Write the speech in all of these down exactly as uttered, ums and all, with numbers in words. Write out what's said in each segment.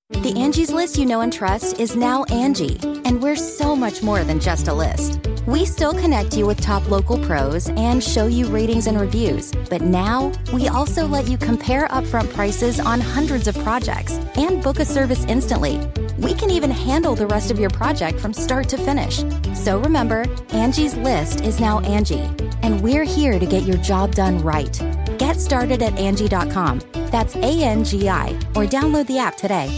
The Angie's List you know and trust is now Angie, and we're so much more than just a list. We still connect you with top local pros and show you ratings and reviews, but now we also let you compare upfront prices on hundreds of projects and book a service instantly. We can even handle the rest of your project from start to finish. So remember, Angie's List is now Angie, and we're here to get your job done right. Get started at Angie dot com. That's A N G I, or download the app today.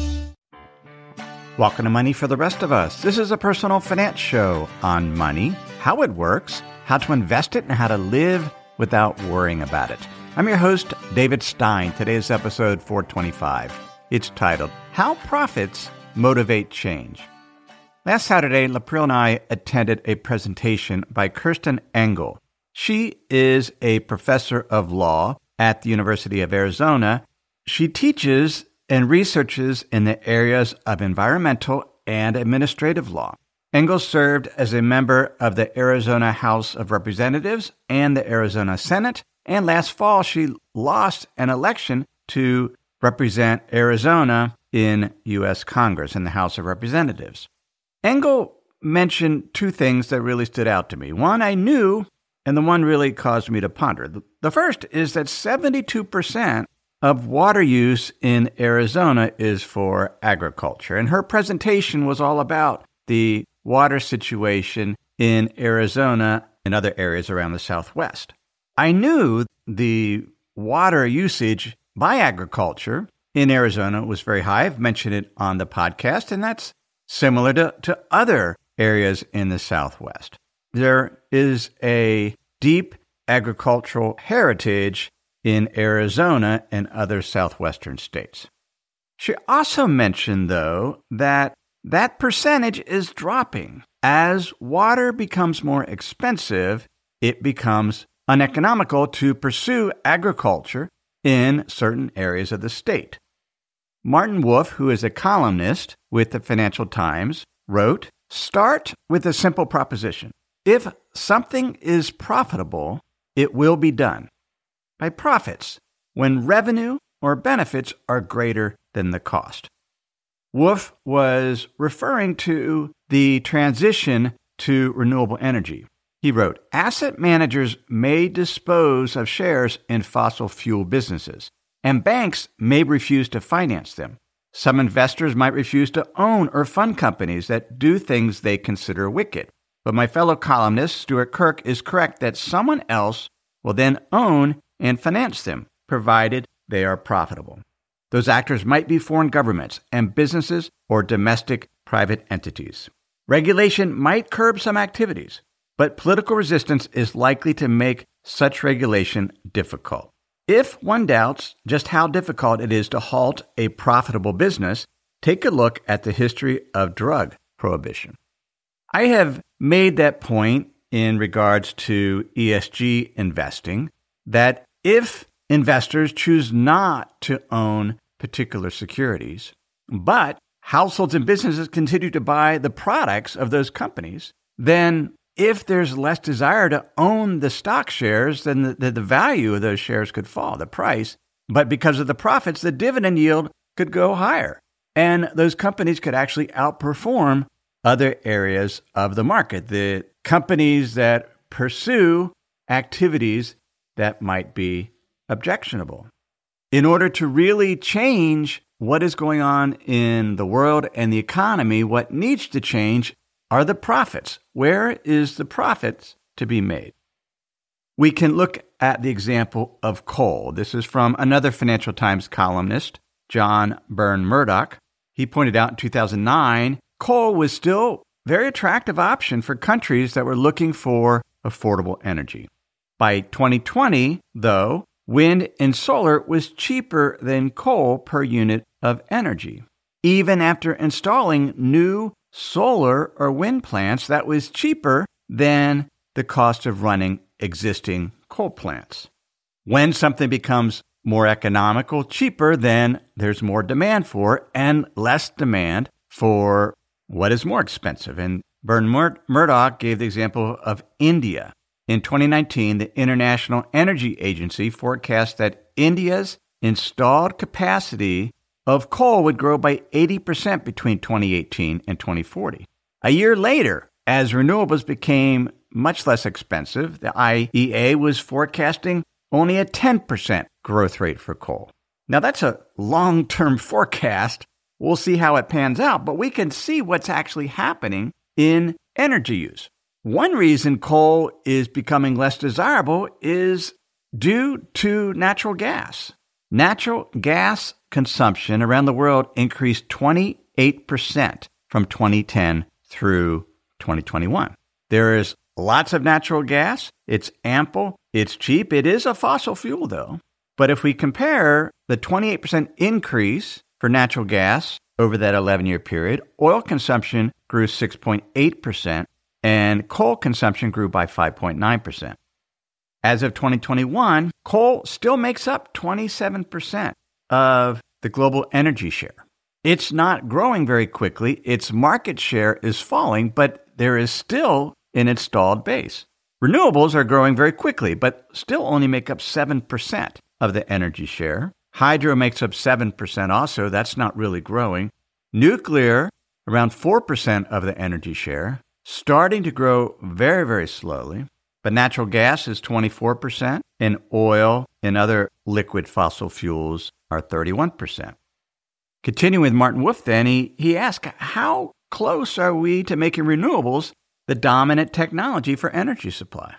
Welcome to Money for the Rest of Us. This is a personal finance show on money, how it works, how to invest it, and how to live without worrying about it. I'm your host, David Stein. Today's episode four twenty-five. It's titled, How Profits Motivate Change. Last Saturday, Lapril and I attended a presentation by Kirsten Engel. She is a professor of law at the University of Arizona. She teaches and researches in the areas of environmental and administrative law. Engel served as a member of the Arizona House of Representatives and the Arizona Senate, and last fall she lost an election to represent Arizona in U S Congress in the House of Representatives. Engel mentioned two things that really stood out to me. One I knew, and the one really caused me to ponder. The first is that seventy-two percent of water use in Arizona is for agriculture. And her presentation was all about the water situation in Arizona and other areas around the Southwest. I knew the water usage by agriculture in Arizona was very high. I've mentioned it on the podcast, and that's similar to, to other areas in the Southwest. There is a deep agricultural heritage in Arizona and other southwestern states. She also mentioned, though, that that percentage is dropping. As water becomes more expensive, it becomes uneconomical to pursue agriculture in certain areas of the state. Martin Wolf, who is a columnist with the Financial Times, wrote, "Start with a simple proposition. If something is profitable, it will be done. By profits, when revenue or benefits are greater than the cost." Wolf was referring to the transition to renewable energy. He wrote, "Asset managers may dispose of shares in fossil fuel businesses, and banks may refuse to finance them. Some investors might refuse to own or fund companies that do things they consider wicked. But my fellow columnist, Stuart Kirk, is correct that someone else will then own and finance them, provided they are profitable. Those actors might be foreign governments and businesses or domestic private entities. Regulation might curb some activities, but political resistance is likely to make such regulation difficult. If one doubts just how difficult it is to halt a profitable business, take a look at the history of drug prohibition." I have made that point in regards to E S G investing, that if investors choose not to own particular securities, but households and businesses continue to buy the products of those companies, then if there's less desire to own the stock shares, then the, the, the value of those shares could fall, the price. But because of the profits, the dividend yield could go higher. And those companies could actually outperform other areas of the market, the companies that pursue activities that might be objectionable. In order to really change what is going on in the world and the economy, what needs to change are the profits. Where is the profits to be made? We can look at the example of coal. This is from another Financial Times columnist, John Byrne Murdoch. He pointed out in two thousand nine, coal was still a very attractive option for countries that were looking for affordable energy. By twenty twenty, though, wind and solar was cheaper than coal per unit of energy. Even after installing new solar or wind plants, that was cheaper than the cost of running existing coal plants. When something becomes more economical, cheaper, then there's more demand for it and less demand for what is more expensive. And Byrne Mur- Murdoch gave the example of India. In twenty nineteen, the International Energy Agency forecast that India's installed capacity of coal would grow by eighty percent between twenty eighteen and twenty forty. A year later, as renewables became much less expensive, the I E A was forecasting only a ten percent growth rate for coal. Now, that's a long-term forecast. We'll see how it pans out, but we can see what's actually happening in energy use. One reason coal is becoming less desirable is due to natural gas. Natural gas consumption around the world increased twenty-eight percent from twenty ten through twenty twenty-one. There is lots of natural gas. It's ample. It's cheap. It is a fossil fuel, though. But if we compare the twenty-eight percent increase for natural gas over that eleven-year period, oil consumption grew six point eight percent and coal consumption grew by five point nine percent. As of twenty twenty-one, coal still makes up twenty-seven percent of the global energy share. It's not growing very quickly. Its market share is falling, but there is still an installed base. Renewables are growing very quickly, but still only make up seven percent of the energy share. Hydro makes up seven percent also. That's not really growing. Nuclear, around four percent of the energy share, starting to grow very, very slowly. But natural gas is twenty-four percent, and oil and other liquid fossil fuels are thirty-one percent. Continuing with Martin Wolf then, he, he asked, how close are we to making renewables the dominant technology for energy supply?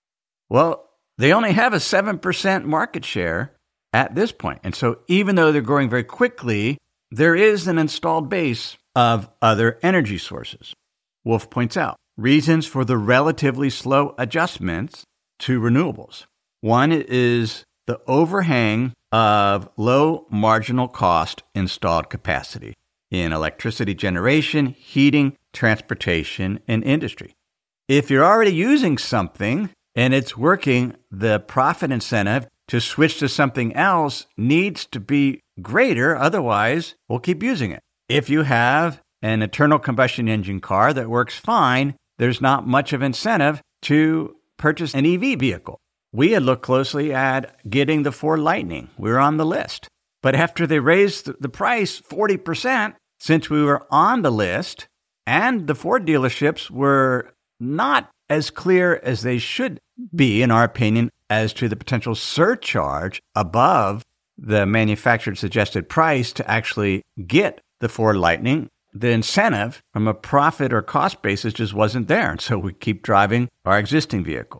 Well, they only have a seven percent market share at this point. And so even though they're growing very quickly, there is an installed base of other energy sources. Wolf points out reasons for the relatively slow adjustments to renewables. One is the overhang of low marginal cost installed capacity in electricity generation, heating, transportation, and industry. If you're already using something and it's working, the profit incentive to switch to something else needs to be greater. Otherwise, we'll keep using it. If you have an internal combustion engine car that works fine, there's not much of incentive to purchase an E V vehicle. We had looked closely at getting the Ford Lightning. We were on the list. But after they raised the price forty percent, since we were on the list, and the Ford dealerships were not as clear as they should be, in our opinion, as to the potential surcharge above the manufacturer's suggested price to actually get the Ford Lightning, the incentive from a profit or cost basis just wasn't there. And so we keep driving our existing vehicle.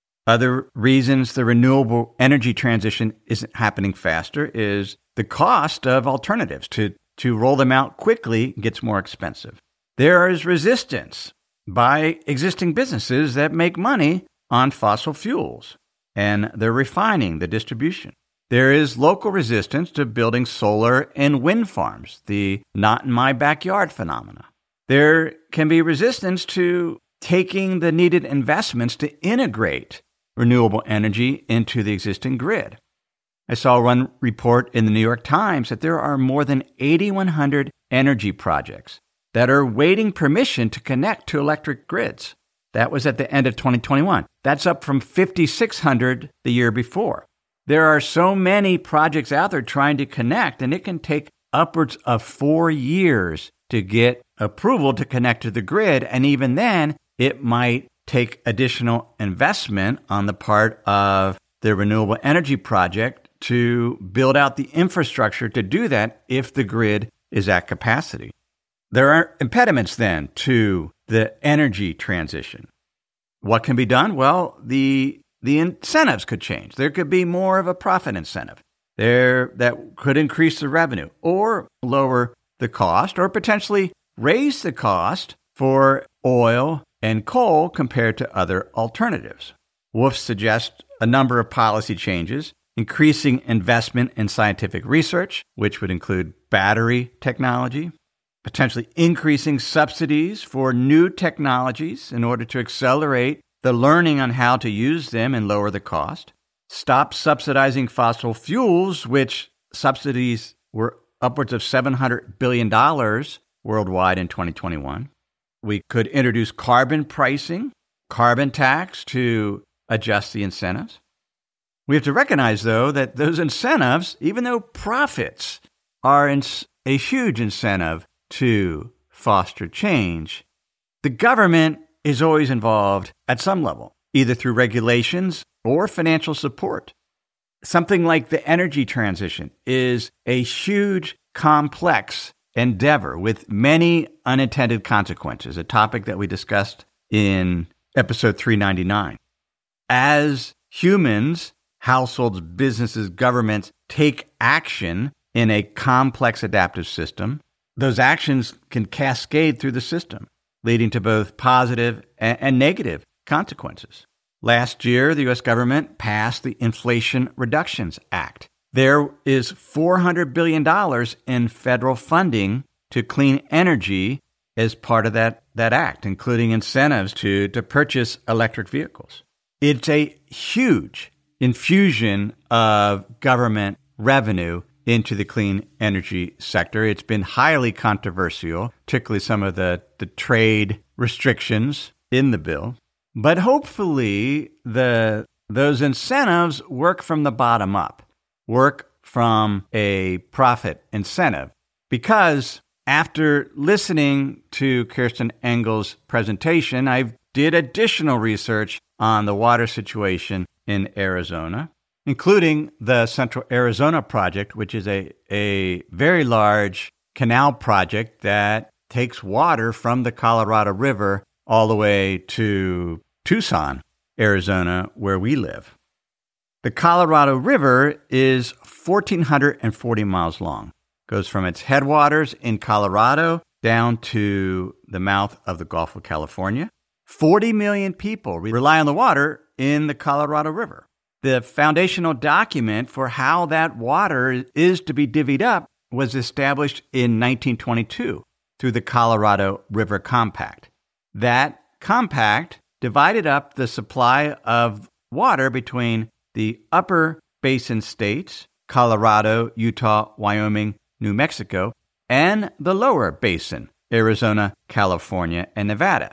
Other reasons the renewable energy transition isn't happening faster is the cost of alternatives. To, to roll them out quickly gets more expensive. There is resistance by existing businesses that make money on fossil fuels, and they're refining the distribution. There is local resistance to building solar and wind farms, the not in my backyard phenomena. There can be resistance to taking the needed investments to integrate renewable energy into the existing grid. I saw one report in the New York Times that there are more than eighty-one hundred energy projects that are waiting permission to connect to electric grids. That was at the end of twenty twenty-one. That's up from fifty-six hundred the year before. There are so many projects out there trying to connect, and it can take upwards of four years to get approval to connect to the grid. And even then, it might take additional investment on the part of the renewable energy project to build out the infrastructure to do that if the grid is at capacity. There are impediments then to the energy transition. What can be done? Well, the the incentives could change. There could be more of a profit incentive there that could increase the revenue or lower the cost or potentially raise the cost for oil and coal compared to other alternatives. Wolf suggests a number of policy changes, increasing investment in scientific research, which would include battery technology, potentially increasing subsidies for new technologies in order to accelerate the learning on how to use them and lower the cost, stop subsidizing fossil fuels, which subsidies were upwards of seven hundred billion dollars worldwide in twenty twenty-one. We could introduce carbon pricing, carbon tax to adjust the incentives. We have to recognize, though, that those incentives, even though profits are in a huge incentive to foster change. The government is always involved at some level, either through regulations or financial support. Something like the energy transition is a huge, complex endeavor with many unintended consequences, a topic that we discussed in episode three ninety-nine. As humans, households, businesses, governments take action in a complex adaptive system, those actions can cascade through the system, leading to both positive and negative consequences. Last year, the U S government passed the Inflation Reduction Act. There is four hundred billion dollars in federal funding to clean energy as part of that, that act, including incentives to, to purchase electric vehicles. It's a huge infusion of government revenue into the clean energy sector. It's been highly controversial, particularly some of the, the trade restrictions in the bill. But hopefully the those incentives work from the bottom up, work from a profit incentive. Because after listening to Kirsten Engel's presentation, I did additional research on the water situation in Arizona, including the Central Arizona Project, which is a, a very large canal project that takes water from the Colorado River all the way to Tucson, Arizona, where we live. The Colorado River is one thousand four hundred forty miles long. It goes from its headwaters in Colorado down to the mouth of the Gulf of California. forty million people rely on the water in the Colorado River. The foundational document for how that water is to be divvied up was established in nineteen twenty-two through the Colorado River Compact. That compact divided up the supply of water between the upper basin states, Colorado, Utah, Wyoming, New Mexico, and the lower basin, Arizona, California, and Nevada.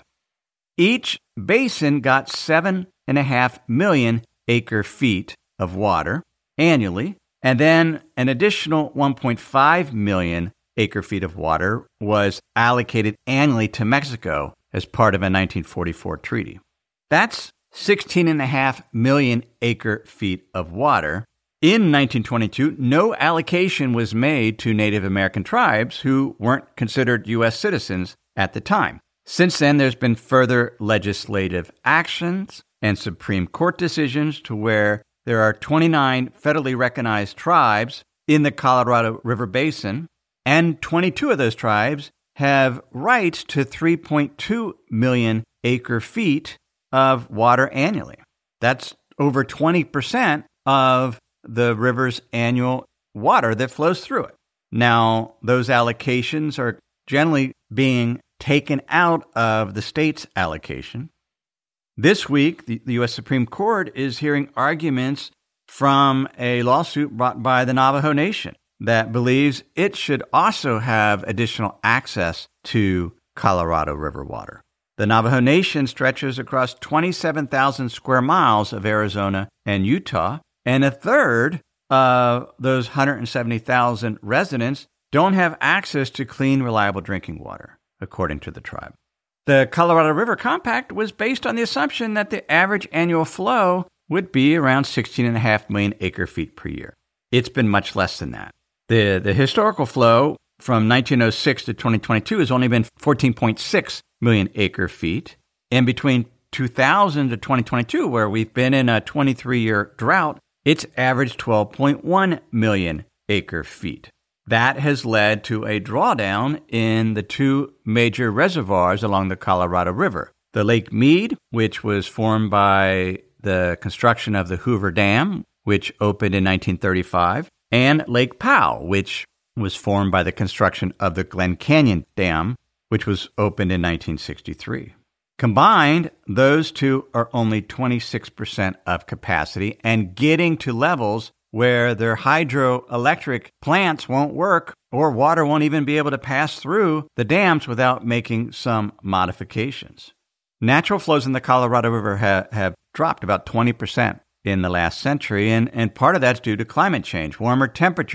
Each basin got seven and a half million acre feet of water annually, and then an additional one point five million acre feet of water was allocated annually to Mexico as part of a nineteen forty-four treaty. That's sixteen and a half million acre feet of water. In nineteen twenty-two, no allocation was made to Native American tribes who weren't considered U S citizens at the time. Since then, there's been further legislative actions and Supreme Court decisions to where there are twenty-nine federally recognized tribes in the Colorado River Basin, and twenty-two of those tribes have rights to three point two million acre feet of water annually. That's over twenty percent of the river's annual water that flows through it. Now, those allocations are generally being taken out of the state's allocation. This week, the, the U S Supreme Court is hearing arguments from a lawsuit brought by the Navajo Nation that believes it should also have additional access to Colorado River water. The Navajo Nation stretches across twenty-seven thousand square miles of Arizona and Utah, and a third of those one hundred seventy thousand residents don't have access to clean, reliable drinking water, according to the tribe. The Colorado River Compact was based on the assumption that the average annual flow would be around sixteen and a half million acre feet per year. It's been much less than that. The, the historical flow from nineteen oh six to twenty twenty-two has only been fourteen point six million acre feet. And between two thousand to twenty twenty-two, where we've been in a twenty-three year drought, it's averaged twelve point one million acre feet. That has led to a drawdown in the two major reservoirs along the Colorado River. The Lake Mead, which was formed by the construction of the Hoover Dam, which opened in nineteen thirty-five, and Lake Powell, which was formed by the construction of the Glen Canyon Dam, which was opened in nineteen sixty-three. Combined, those two are only twenty-six percent of capacity and getting to levels where their hydroelectric plants won't work or water won't even be able to pass through the dams without making some modifications. Natural flows in the Colorado River ha- have dropped about twenty percent in the last century, and, and part of that's due to climate change. Warmer temperatures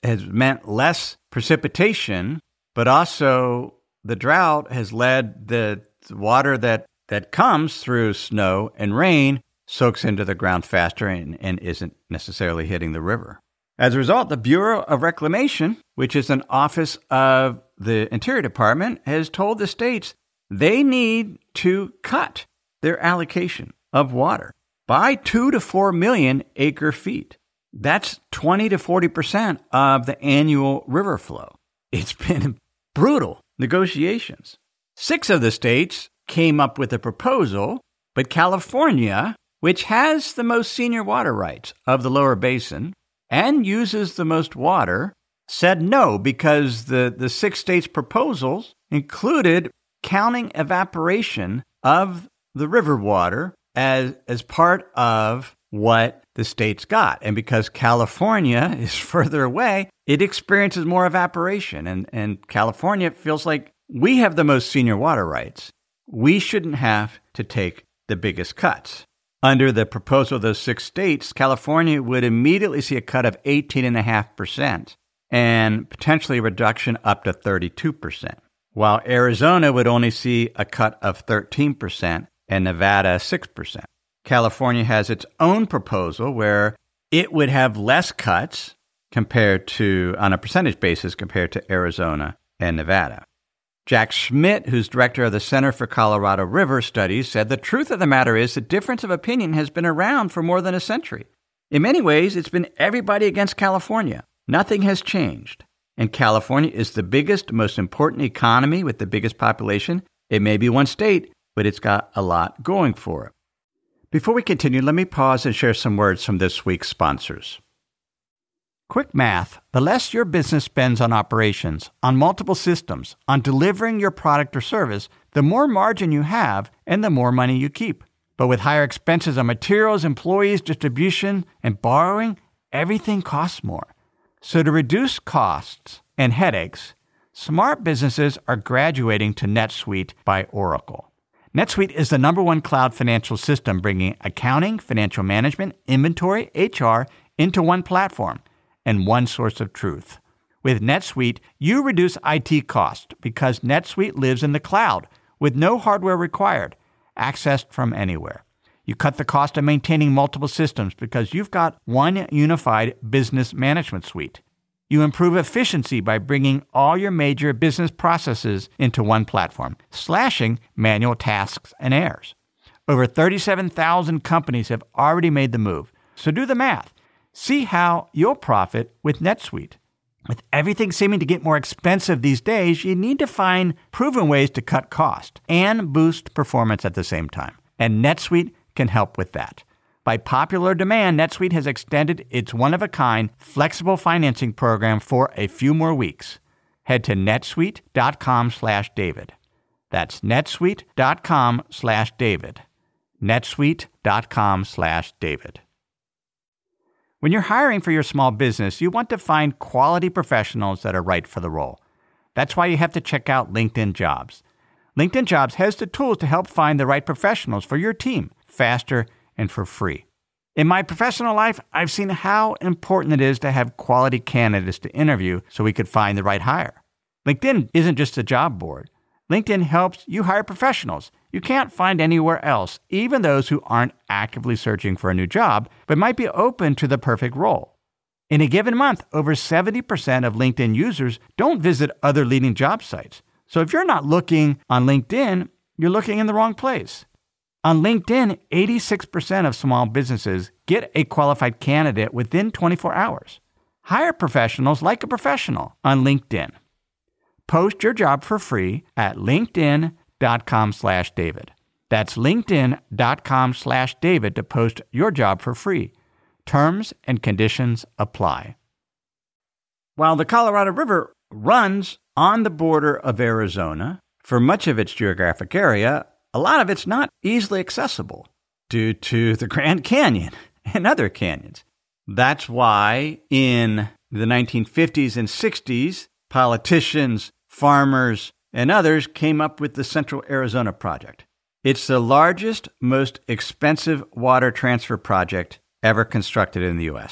has meant less precipitation, but also the drought has led the water that, that comes through snow and rain soaks into the ground faster and, and isn't necessarily hitting the river. As a result, the Bureau of Reclamation, which is an office of the Interior Department, has told the states they need to cut their allocation of water by two to four million acre feet. That's twenty to forty percent of the annual river flow. It's been brutal negotiations. Six of the states came up with a proposal, but California, which has the most senior water rights of the lower basin and uses the most water, said no because the, the six states' proposals included counting evaporation of the river water as, as part of what the states got. And because California is further away, it experiences more evaporation. And, and California feels like we have the most senior water rights. We shouldn't have to take the biggest cuts. Under the proposal of those six states, California would immediately see a cut of eighteen point five percent and potentially a reduction up to thirty-two percent, while Arizona would only see a cut of thirteen percent and Nevada six percent. California has its own proposal where it would have less cuts compared to, on a percentage basis, compared to Arizona and Nevada. Jack Schmidt, who's director of the Center for Colorado River Studies, said the truth of the matter is the difference of opinion has been around for more than a century. In many ways, it's been everybody against California. Nothing has changed. And California is the biggest, most important economy with the biggest population. It may be one state, but it's got a lot going for it. Before we continue, let me pause and share some words from this week's sponsors. Quick math, the less your business spends on operations, on multiple systems, on delivering your product or service, the more margin you have and the more money you keep. But with higher expenses on materials, employees, distribution, and borrowing, everything costs more. So to reduce costs and headaches, smart businesses are graduating to NetSuite by Oracle. NetSuite is the number one cloud financial system bringing accounting, financial management, inventory, H R into one platform and one source of truth. With NetSuite, you reduce I T costs because NetSuite lives in the cloud with no hardware required, accessed from anywhere. You cut the cost of maintaining multiple systems because you've got one unified business management suite. You improve efficiency by bringing all your major business processes into one platform, slashing manual tasks and errors. Over thirty-seven thousand companies have already made the move, so do the math. See how you'll profit with NetSuite. With everything seeming to get more expensive these days, you need to find proven ways to cut cost and boost performance at the same time. And NetSuite can help with that. By popular demand, NetSuite has extended its one-of-a-kind flexible financing program for a few more weeks. Head to netsuite.com slash David. That's netsuite.com slash David. netsuite.com slash David. When you're hiring for your small business, you want to find quality professionals that are right for the role. That's why you have to check out LinkedIn Jobs. LinkedIn Jobs has the tools to help find the right professionals for your team faster and for free. In my professional life, I've seen how important it is to have quality candidates to interview so we could find the right hire. LinkedIn isn't just a job board. LinkedIn helps you hire professionals you can't find anywhere else, even those who aren't actively searching for a new job, but might be open to the perfect role. In a given month, over seventy percent of LinkedIn users don't visit other leading job sites. So if you're not looking on LinkedIn, you're looking in the wrong place. On LinkedIn, eighty-six percent of small businesses get a qualified candidate within twenty-four hours. Hire professionals like a professional on LinkedIn. Post your job for free at linkedin.com slash David. That's linkedin.com slash David to post your job for free. Terms and conditions apply. While the Colorado River runs on the border of Arizona, for much of its geographic area, a lot of it's not easily accessible due to the Grand Canyon and other canyons. That's why in the nineteen fifties and sixties, politicians, farmers, and others came up with the Central Arizona Project. It's the largest, most expensive water transfer project ever constructed in the U S.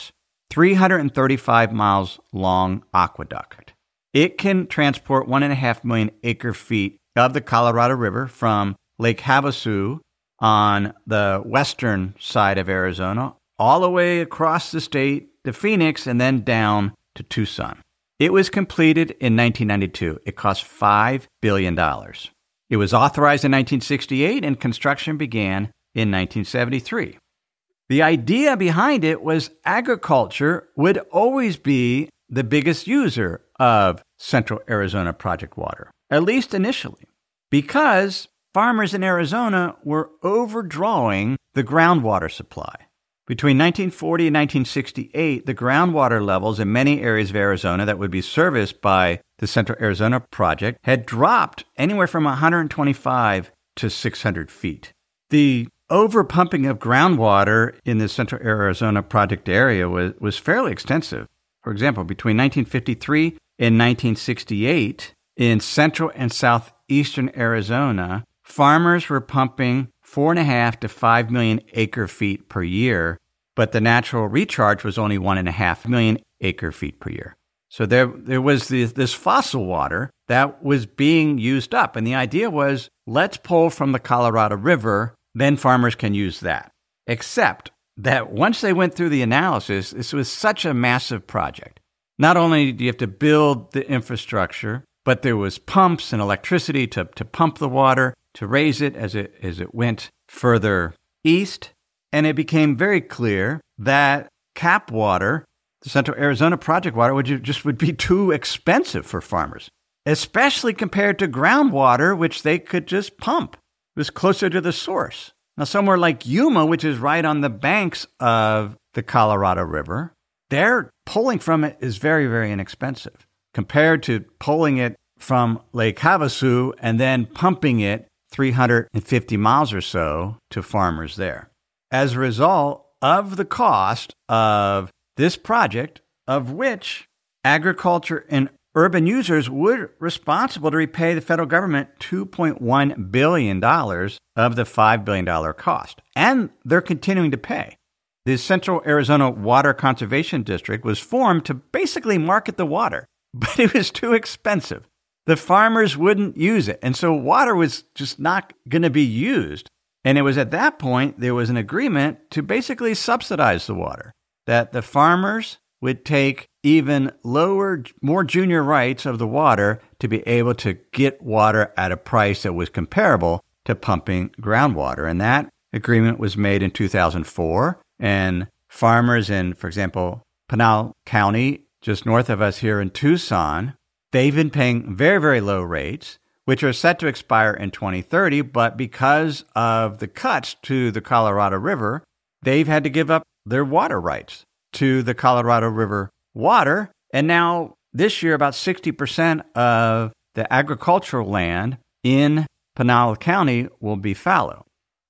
three hundred thirty-five miles long aqueduct. It can transport one and a half million acre feet of the Colorado River from Lake Havasu on the western side of Arizona, all the way across the state to Phoenix and then down to Tucson. It was completed in nineteen ninety-two. It cost five billion dollars. It was authorized in nineteen sixty-eight and construction began in nineteen seventy-three. The idea behind it was agriculture would always be the biggest user of Central Arizona Project water, at least initially, because farmers in Arizona were overdrawing the groundwater supply. Between nineteen forty and nineteen sixty-eight, the groundwater levels in many areas of Arizona that would be serviced by the Central Arizona Project had dropped anywhere from one hundred twenty-five to six hundred feet. The overpumping of groundwater in the Central Arizona Project area was, was fairly extensive. For example, between nineteen fifty-three and nineteen sixty-eight, in central and southeastern Arizona, farmers were pumping four and a half to five million acre feet per year, but the natural recharge was only one and a half million acre feet per year. So there, there was this, this fossil water that was being used up. And the idea was, let's pull from the Colorado River, then farmers can use that. Except that once they went through the analysis, this was such a massive project. Not only do you have to build the infrastructure, but there was pumps and electricity to, to pump the water, to raise it as it as it went further east. And it became very clear that CAP water, the Central Arizona Project water, would just would be too expensive for farmers, especially compared to groundwater, which they could just pump. It was closer to the source. Now, somewhere like Yuma, which is right on the banks of the Colorado River, their pulling from it is very, very inexpensive compared to pulling it from Lake Havasu and then pumping it three hundred fifty miles or so to farmers there. As a result of the cost of this project, of which agriculture and urban users were responsible to repay the federal government two point one billion dollars of the five billion dollars cost. And they're continuing to pay. The Central Arizona Water Conservation District was formed to basically market the water, but it was too expensive. The farmers wouldn't use it. And so water was just not going to be used. And it was at that point there was an agreement to basically subsidize the water, that the farmers would take even lower, more junior rights of the water to be able to get water at a price that was comparable to pumping groundwater. And that agreement was made in two thousand four. And farmers in, for example, Pinal County, just north of us here in Tucson, they've been paying very, very low rates, which are set to expire in twenty thirty. But because of the cuts to the Colorado River, they've had to give up their water rights to the Colorado River water. And now this year, about sixty percent of the agricultural land in Pinal County will be fallow.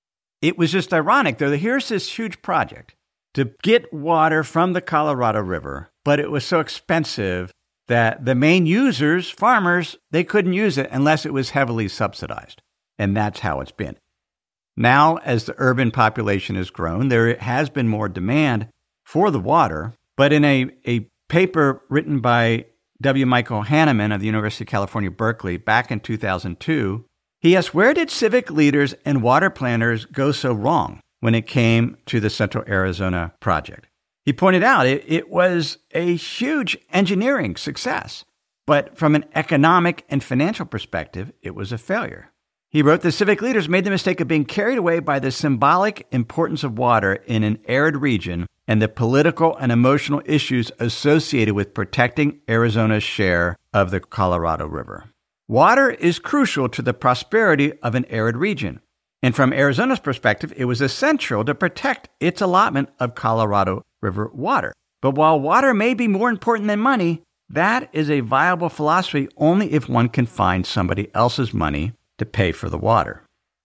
It was just ironic, though. Here's this huge project to get water from the Colorado River, but it was so expensive that the main users, farmers, they couldn't use it unless it was heavily subsidized. And that's how it's been. Now, as the urban population has grown, there has been more demand for the water. But in a, a paper written by W. Michael Hanneman of the University of California, Berkeley, back in two thousand two, he asked, where did civic leaders and water planners go so wrong when it came to the Central Arizona Project? He pointed out it, it was a huge engineering success, but from an economic and financial perspective, it was a failure. He wrote, the civic leaders made the mistake of being carried away by the symbolic importance of water in an arid region and the political and emotional issues associated with protecting Arizona's share of the Colorado River. Water is crucial to the prosperity of an arid region. And from Arizona's perspective, it was essential to protect its allotment of Colorado River water. But while water may be more important than money, that is a viable philosophy only if one can find somebody else's money to pay for the water.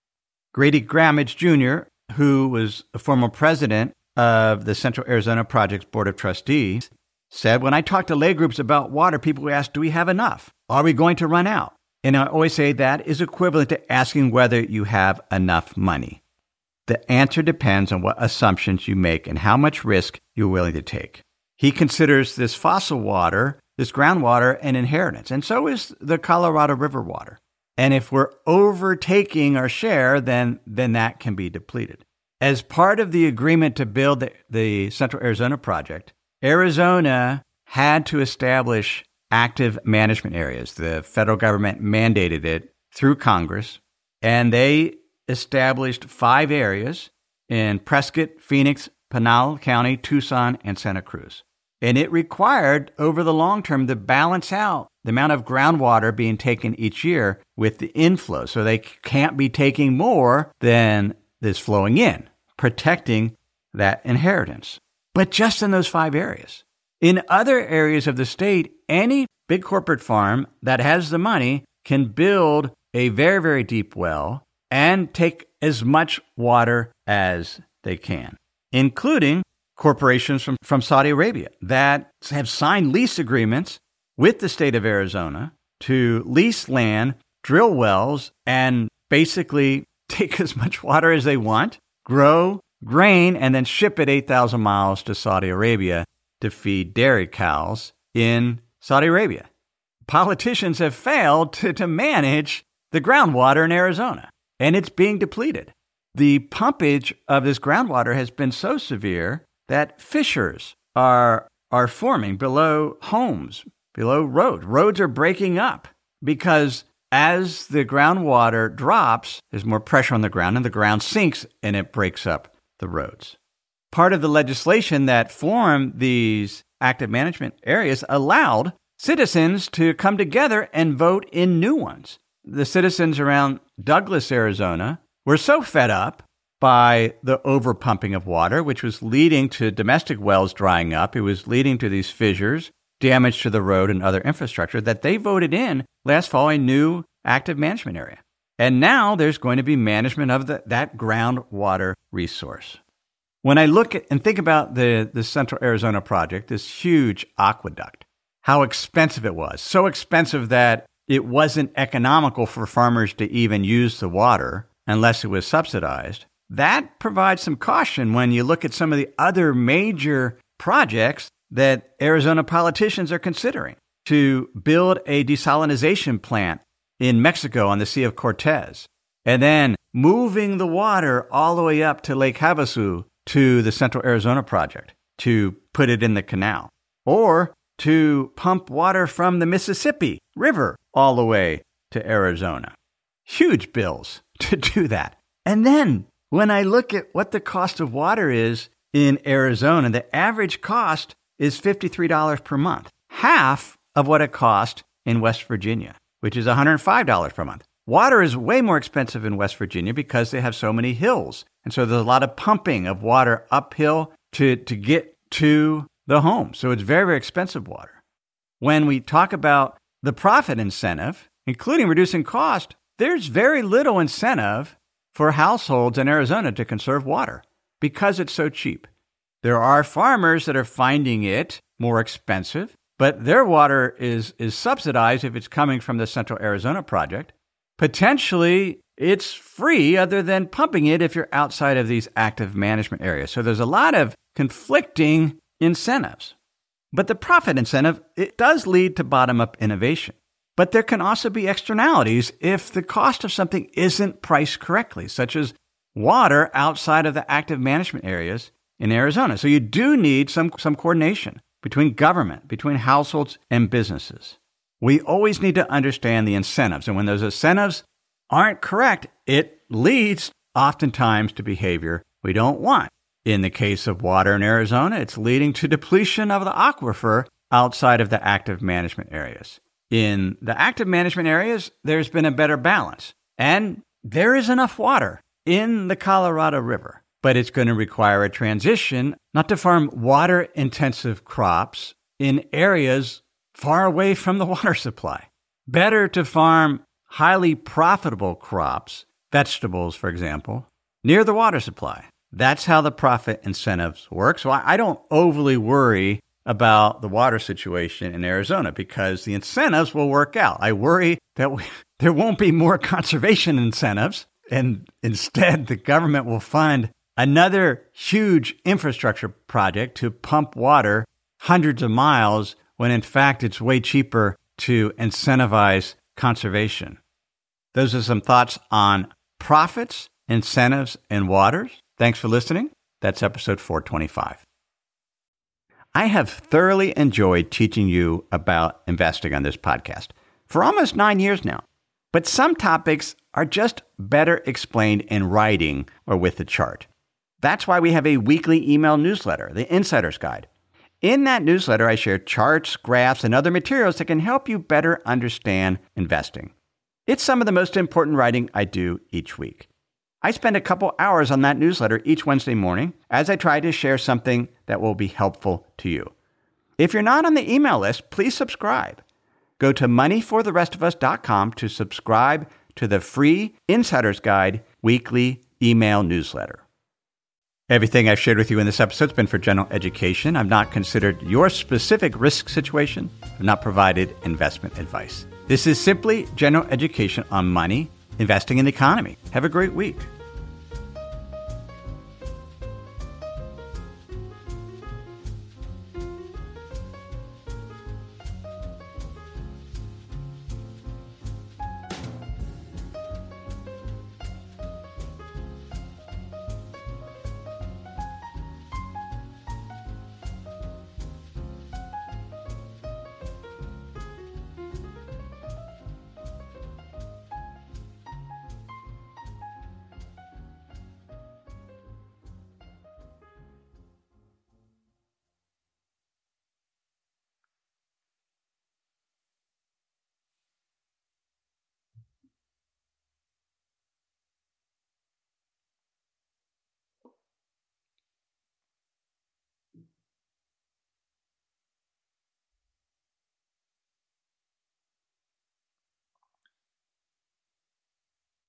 Grady Grammage Junior, who was a former president of the Central Arizona Project's Board of Trustees, said, when I talk to lay groups about water, people ask, do we have enough? Are we going to run out? And I always say that is equivalent to asking whether you have enough money. The answer depends on what assumptions you make and how much risk you're willing to take. He considers this fossil water, this groundwater, an inheritance. And so is the Colorado River water. And if we're overtaking our share, then, then that can be depleted. As part of the agreement to build the, the Central Arizona Project, Arizona had to establish active management areas. The federal government mandated it through Congress, and they established five areas in Prescott, Phoenix, Pinal County, Tucson, and Santa Cruz. And it required, over the long term, to balance out the amount of groundwater being taken each year with the inflow. So they can't be taking more than is flowing in, protecting that inheritance. But just in those five areas. In other areas of the state, any big corporate farm that has the money can build a very, very deep well and take as much water as they can, including corporations from, from Saudi Arabia that have signed lease agreements with the state of Arizona to lease land, drill wells, and basically take as much water as they want, grow grain, and then ship it eight thousand miles to Saudi Arabia to feed dairy cows in Saudi Arabia. Politicians have failed to, to manage the groundwater in Arizona, and it's being depleted. The pumpage of this groundwater has been so severe that fissures are, are forming below homes, below roads. Roads are breaking up because as the groundwater drops, there's more pressure on the ground, and the ground sinks, and it breaks up the roads. Part of the legislation that formed these active management areas allowed citizens to come together and vote in new ones. The citizens around Douglas, Arizona, were so fed up by the overpumping of water, which was leading to domestic wells drying up. It was leading to these fissures, damage to the road and other infrastructure, that they voted in last fall a new active management area. And now there's going to be management of the, that groundwater resource. When I look at and think about the, the Central Arizona Project, this huge aqueduct, how expensive it was, so expensive that it wasn't economical for farmers to even use the water unless it was subsidized, that provides some caution when you look at some of the other major projects that Arizona politicians are considering to build a desalination plant in Mexico on the Sea of Cortez, and then moving the water all the way up to Lake Havasu to the Central Arizona Project to put it in the canal, or to pump water from the Mississippi River all the way to Arizona. Huge bills to do that. And then when I look at what the cost of water is in Arizona, the average cost is fifty-three dollars per month, half of what it cost in West Virginia, which is one hundred five dollars per month. Water is way more expensive in West Virginia because they have so many hills. And so there's a lot of pumping of water uphill to, to get to the home. So it's very, very expensive water. When we talk about the profit incentive, including reducing cost, there's very little incentive for households in Arizona to conserve water because it's so cheap. There are farmers that are finding it more expensive, but their water is, is subsidized if it's coming from the Central Arizona Project. Potentially, it's free other than pumping it if you're outside of these active management areas. So there's a lot of conflicting incentives. But the profit incentive, it does lead to bottom-up innovation. But there can also be externalities if the cost of something isn't priced correctly, such as water outside of the active management areas in Arizona. So you do need some, some coordination between government, between households and businesses. We always need to understand the incentives. And when those incentives aren't correct, it leads oftentimes to behavior we don't want. In the case of water in Arizona, it's leading to depletion of the aquifer outside of the active management areas. In the active management areas, there's been a better balance. And there is enough water in the Colorado River. But it's going to require a transition not to farm water-intensive crops in areas far away from the water supply. Better to farm highly profitable crops, vegetables, for example, near the water supply. That's how the profit incentives work. So I don't overly worry about the water situation in Arizona because the incentives will work out. I worry that we, there won't be more conservation incentives, and instead the government will fund another huge infrastructure project to pump water hundreds of miles when in fact it's way cheaper to incentivize conservation. Those are some thoughts on profits, incentives, and waters. Thanks for listening. That's episode four twenty-five. I have thoroughly enjoyed teaching you about investing on this podcast for almost nine years now. But some topics are just better explained in writing or with a chart. That's why we have a weekly email newsletter, the Insider's Guide. In that newsletter, I share charts, graphs, and other materials that can help you better understand investing. It's some of the most important writing I do each week. I spend a couple hours on that newsletter each Wednesday morning as I try to share something that will be helpful to you. If you're not on the email list, please subscribe. Go to money for the rest of us dot com to subscribe to the free Insider's Guide weekly email newsletter. Everything I've shared with you in this episode has been for general education. I've not considered your specific risk situation. I've not provided investment advice. This is simply general education on money, investing in the economy. Have a great week.